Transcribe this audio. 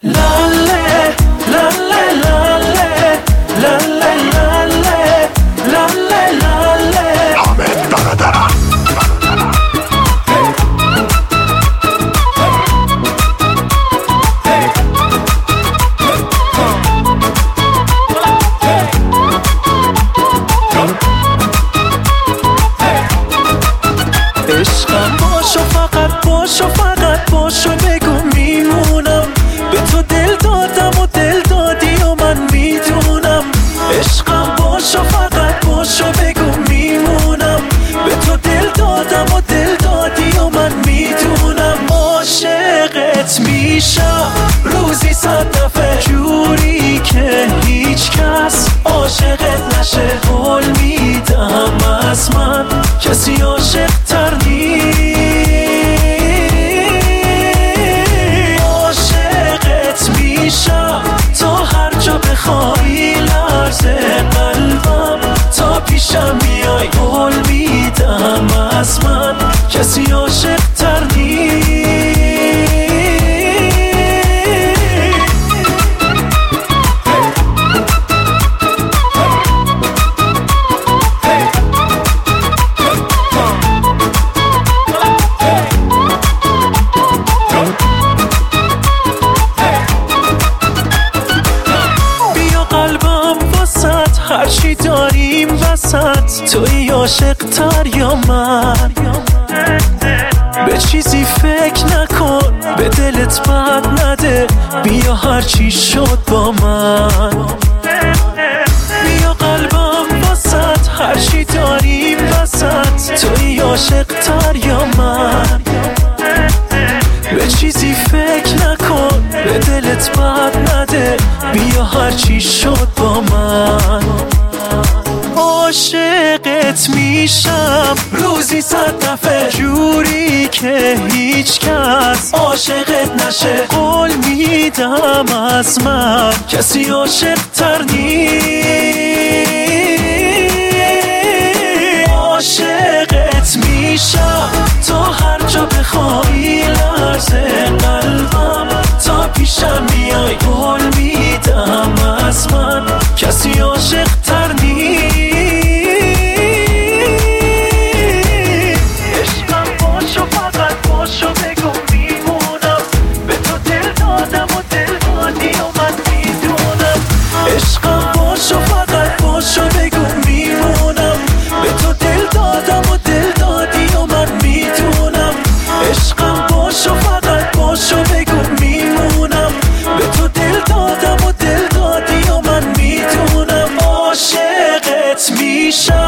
لاله لاله لاله لاله لاله لاله لاله حامد برادرم عشقم باشو فقط باشو فقط باشو بگو میمونم به تو دل دادم و دل دادی و من میدونم عشقم باشو فقط باشو بگو میمونم به تو دل دادم و دل دادی و من میدونم عاشقت میشم روزی 100 دفعه جوری که هیچ کس عاشقت نشه قول میدم از من کسی عاشق تر عاشقت میشم تا هر جا بخوای لرزه قلبم تا پیشم میای قول میدم از من کسی عاشق تر هرچی داریم وسط توی عاشق تر یا من به چیزی فکر نکن به دلت بد نده بیا هرچی شد با من بیا قلبم وسط هرچی داریم وسط توی عاشق تر یا من به چیزی فکر نکن به دلت بد نده بیا هرچی شد با من عاشقت میشم روزی 100 دفعه جوری که هیچ کس عاشقت نشه قول میدم از من کسی عاشق تر عاشقت میشم تا هر جا بخوای لرزه قلبم تا پیشم میای قول میدم از من کسی عاشق تر عشقم باشو فقط باشو بگو میمونم به تو دل دادم و دل دادی و من میدونم عشقم باشو فقط باشو بگو میمونم به تو دل دادم و دل دادی و من میدونم عشقم باشو فقط باشو بگو میمونم به تو دل دادم و دل دادی و من میدونم عاشقت میشم